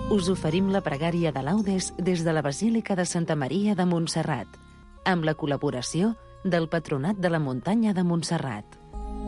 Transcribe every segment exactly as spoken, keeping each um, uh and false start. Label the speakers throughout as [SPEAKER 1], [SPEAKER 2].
[SPEAKER 1] us oferim la pregària de laudes des de la Basílica de Santa Maria de Montserrat, amb la col·laboració del Patronat de la Muntanya de Montserrat.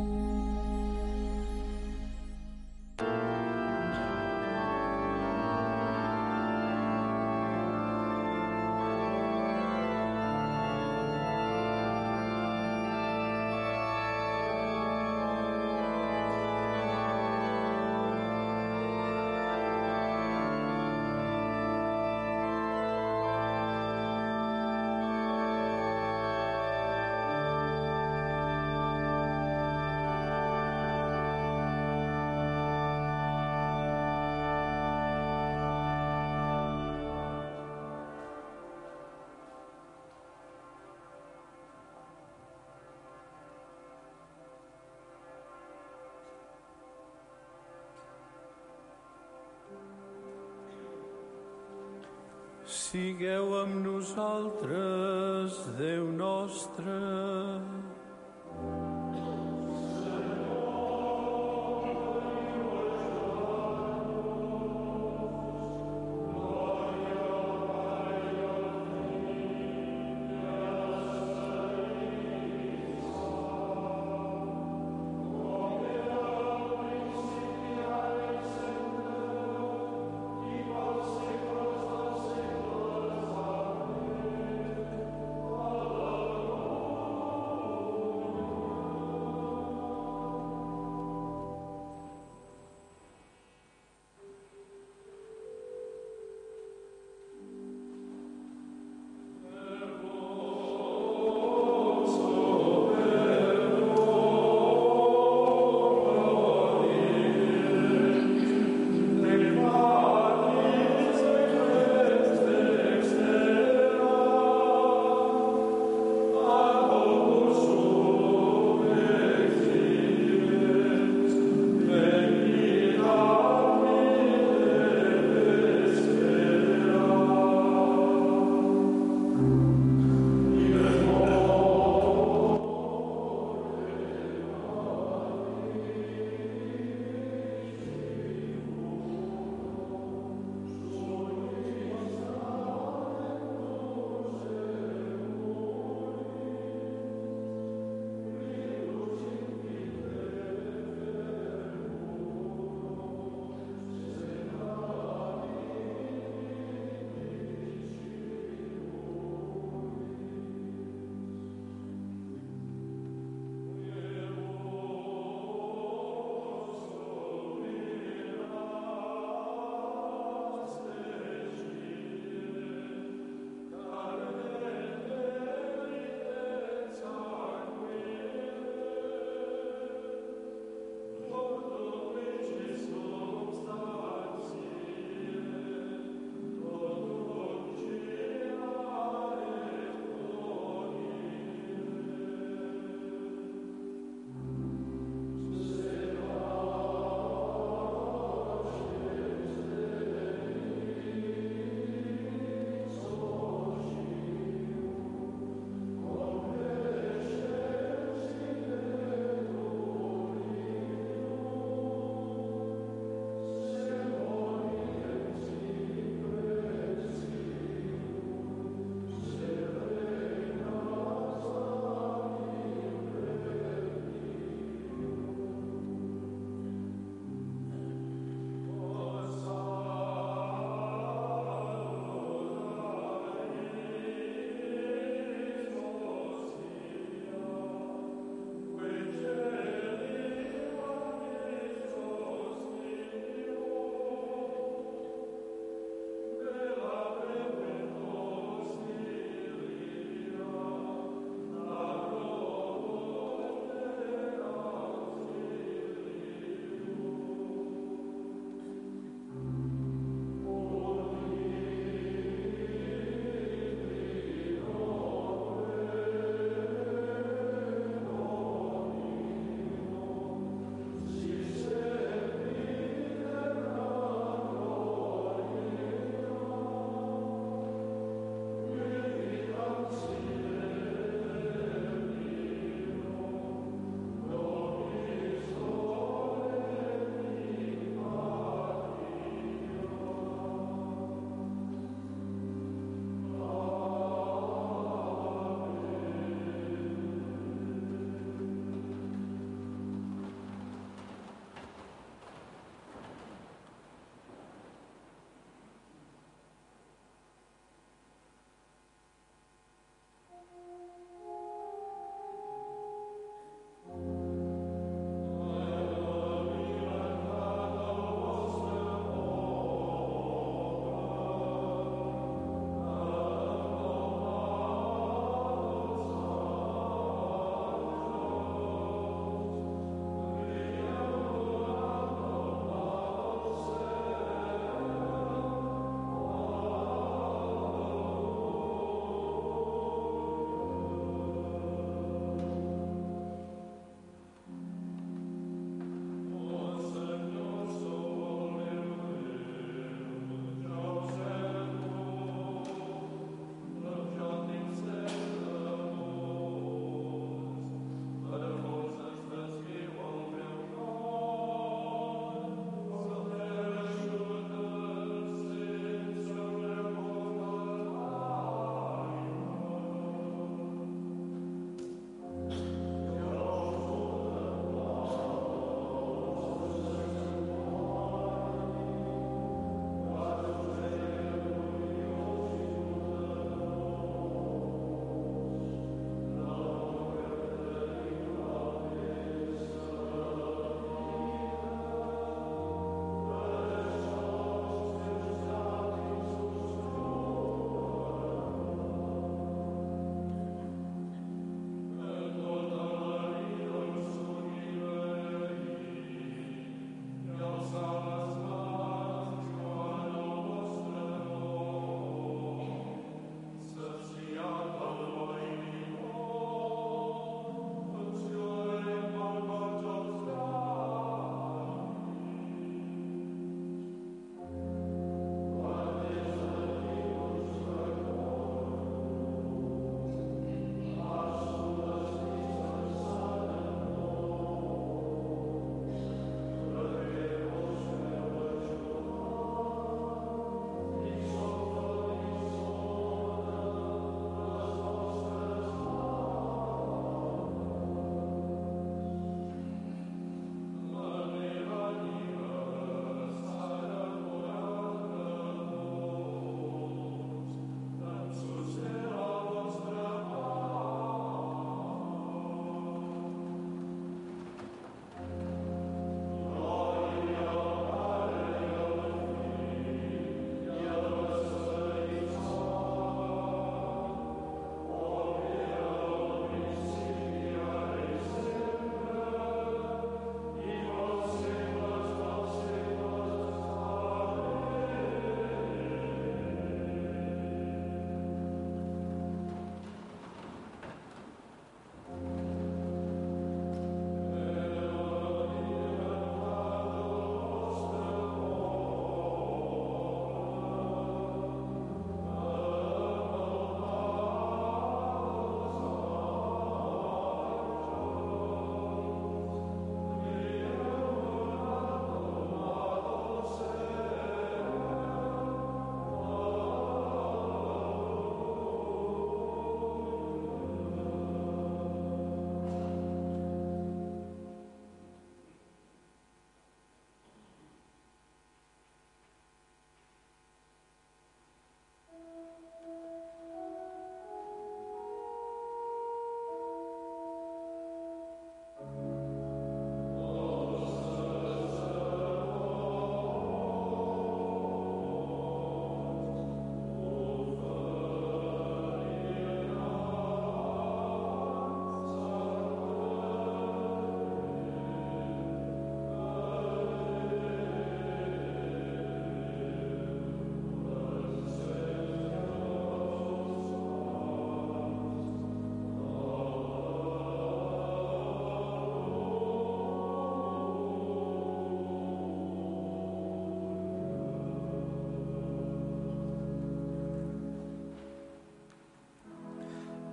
[SPEAKER 2] Sigueu amb nosaltres, Déu nostre.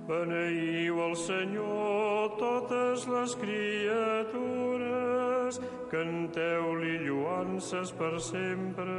[SPEAKER 2] Beneiu el Senyor totes les criatures, canteu-li lloances per sempre.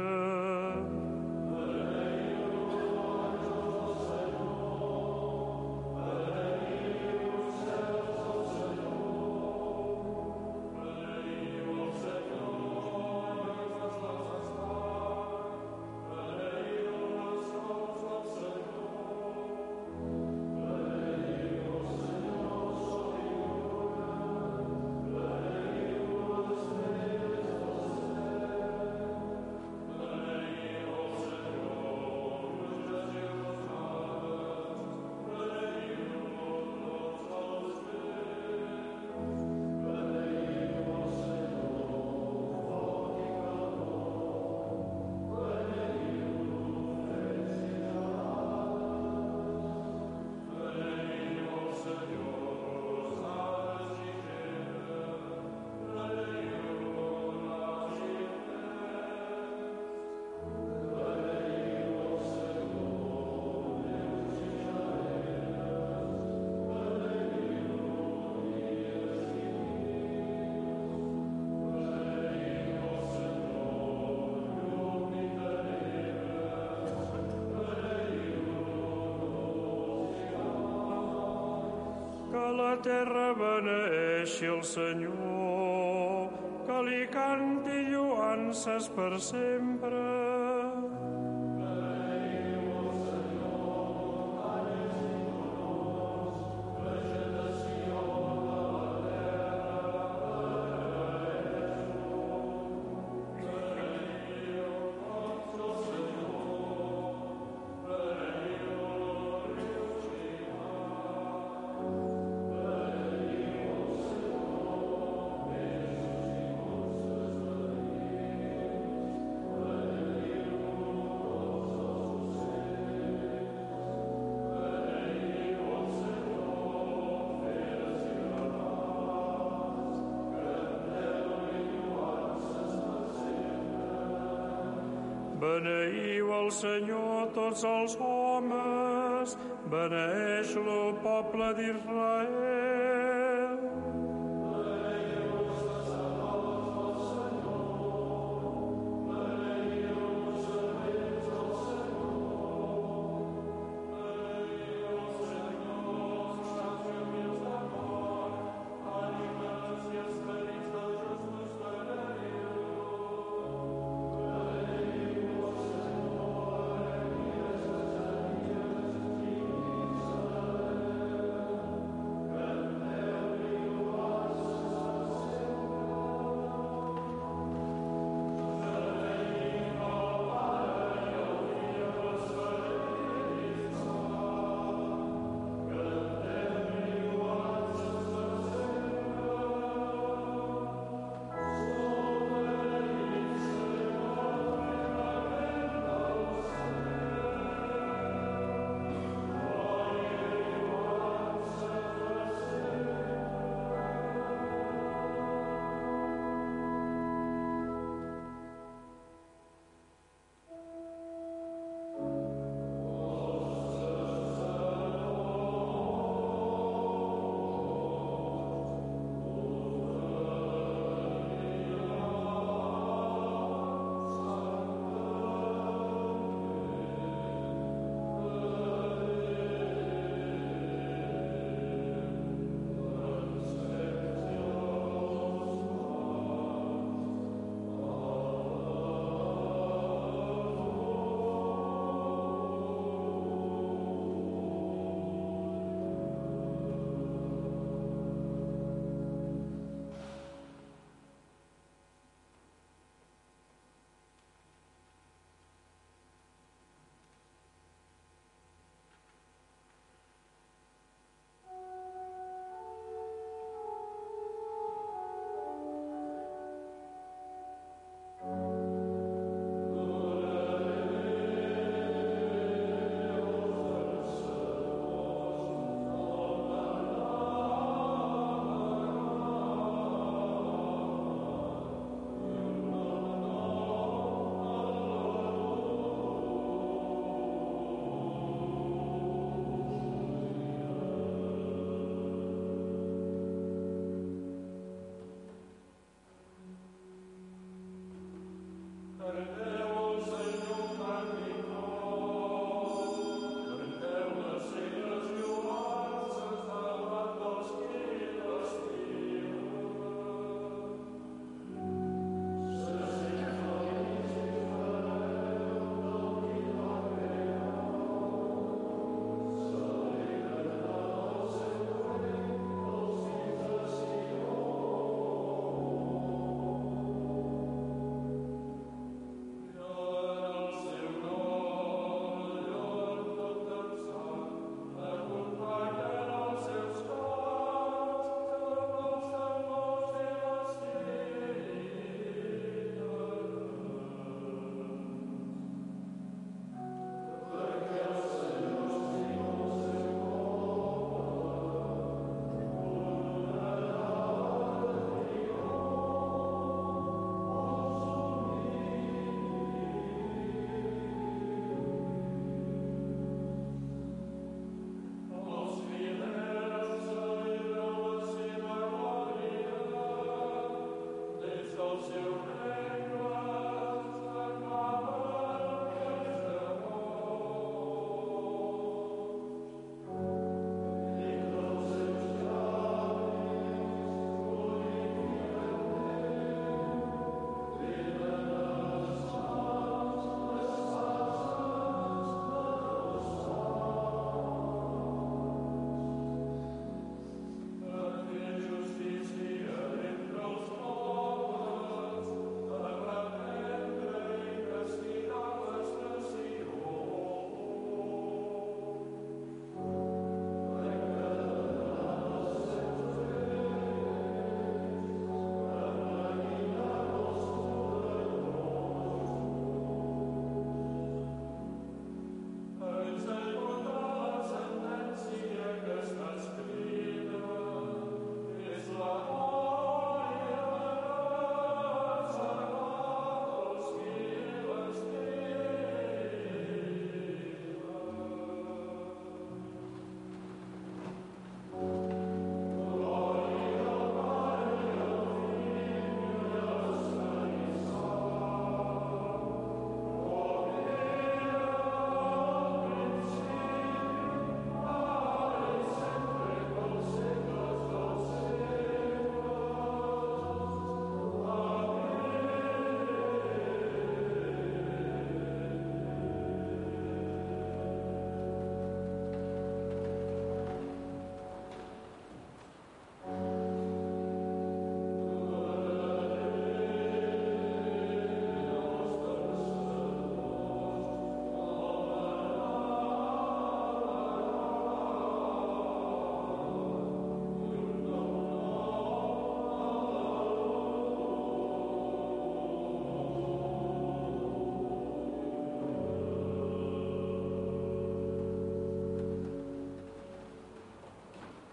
[SPEAKER 2] Que la terra beneeixi el Senyor, que li canti lloances per sempre. Beneiu el Senyor tots els homes, beneeix-lo poble d'Israel.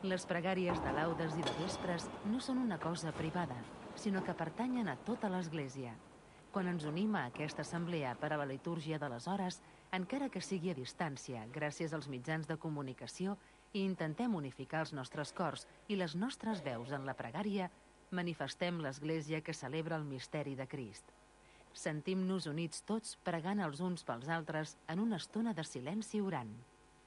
[SPEAKER 1] Les pregàries de laudes i de vespres no són una cosa privada, sinó que pertanyen a tota l'Església. Quan ens unim a aquesta assemblea per a la litúrgia de les hores, encara que sigui a distància, gràcies als mitjans de comunicació, i intentem unificar els nostres cors i les nostres veus en la pregària, manifestem l'Església que celebra el misteri de Crist. Sentim-nos units tots pregant els uns pels altres en una estona de silenci orant.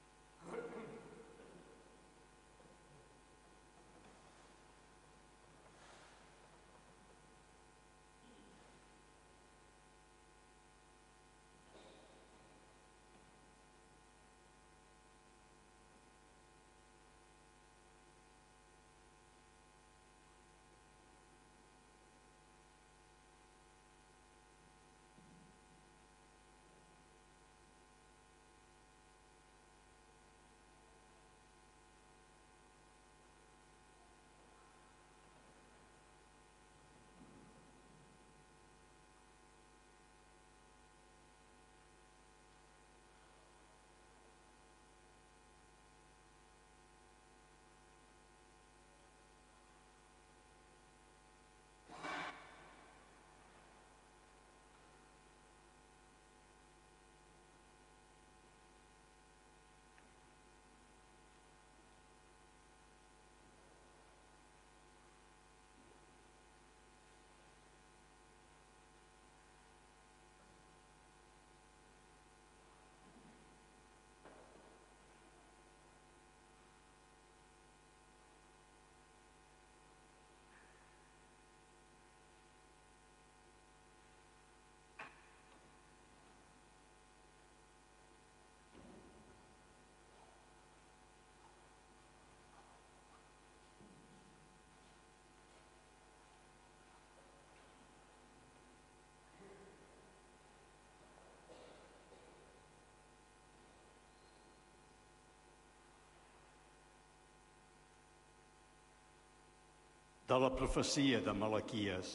[SPEAKER 3] De la profecia de Malaquies.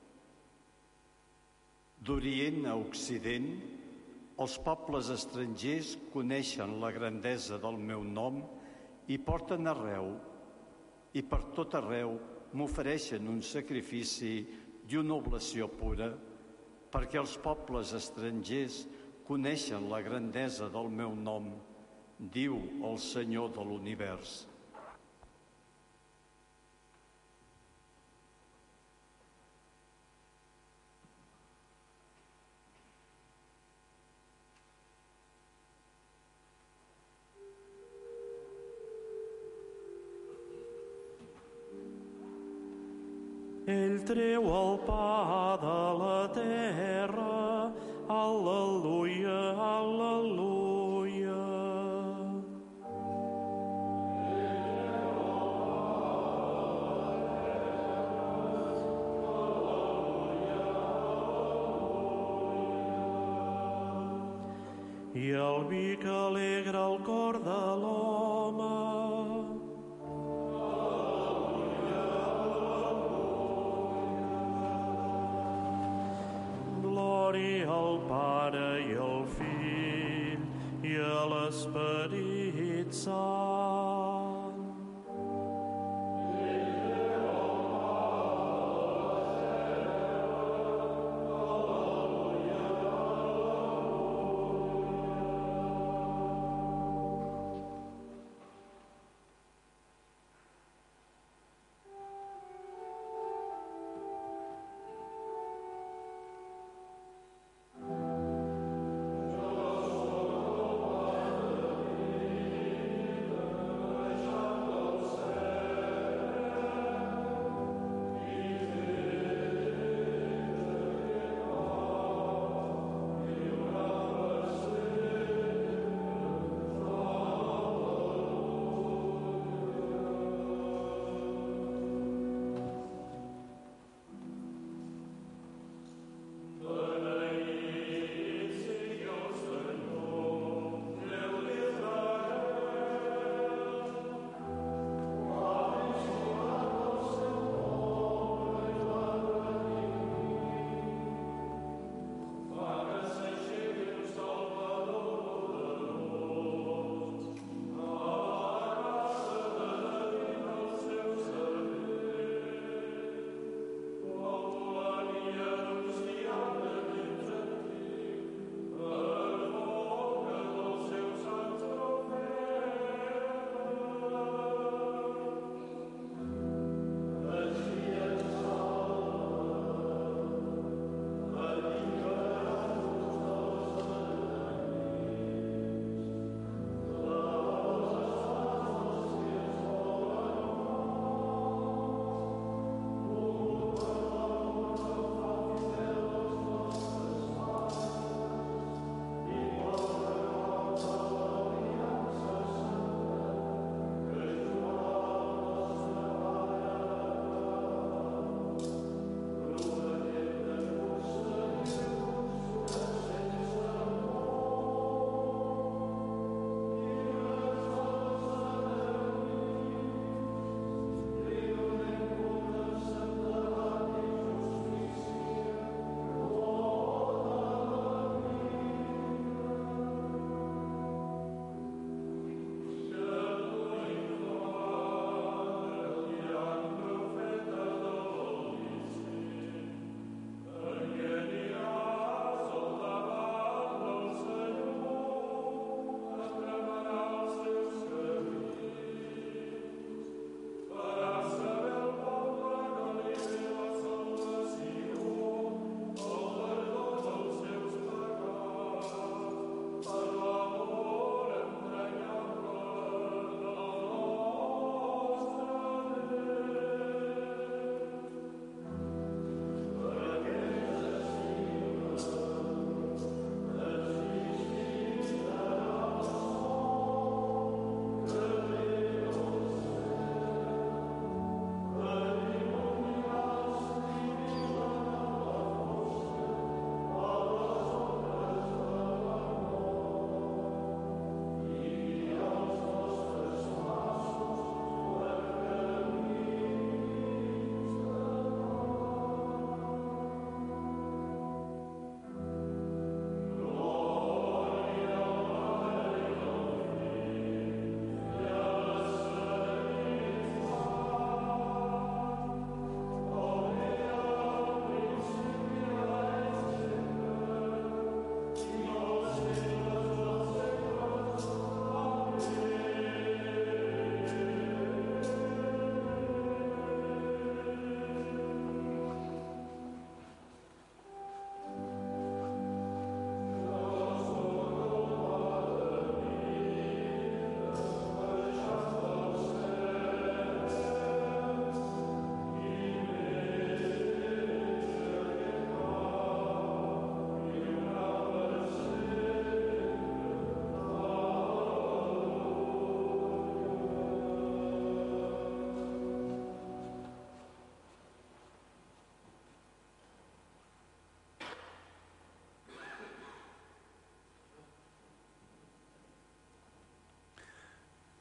[SPEAKER 3] D'Orient a Occident, els pobles estrangers coneixen la grandesa del meu nom i porten arreu, i per tot arreu m'ofereixen un sacrifici i una oblació pura, perquè els pobles estrangers coneixen la grandesa del meu nom, diu el Senyor de l'univers.
[SPEAKER 2] Ell treu el pa de la terra, al·leluia, al·leluia. I el vi que alegra el cor de l'home. Glòria al Pare i al Fill i a l'Esperit Sant.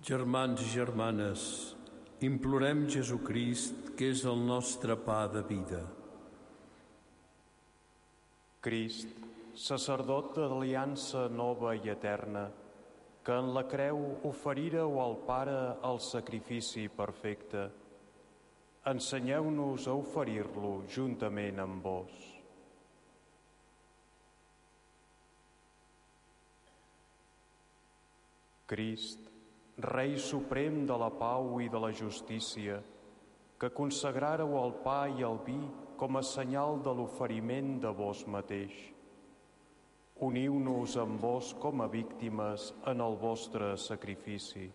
[SPEAKER 4] Germans i germanes, implorem Jesucrist, que és el nostre pa de vida.
[SPEAKER 5] Crist, sacerdot de l'aliança nova i eterna, que en la creu oferíreu al Pare el sacrifici perfecte, ensenyeu-nos a oferir-lo juntament amb vos. Crist, Rei suprem de la pau i de la justícia, que consagràreu el pa i el vi com a senyal de l'oferiment de vos mateix. Uniu-nos amb vos com a víctimes en el vostre sacrifici.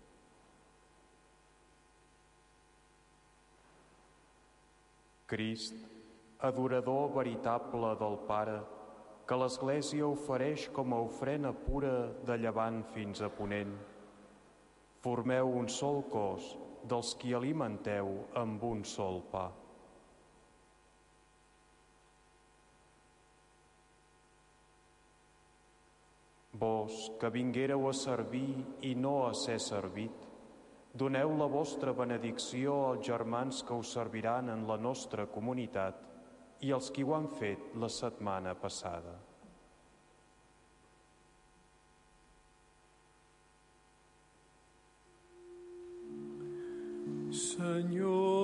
[SPEAKER 5] Crist, adorador veritable del Pare, que l'Església ofereix com a ofrena pura de llevant fins a ponent, formeu un sol cos dels qui alimenteu amb un sol pa. Vos, que vinguéreu a servir i no a ser servit, doneu la vostra benedicció als germans que us serviran en la nostra comunitat i als qui ho han fet la setmana passada.
[SPEAKER 4] Senyor,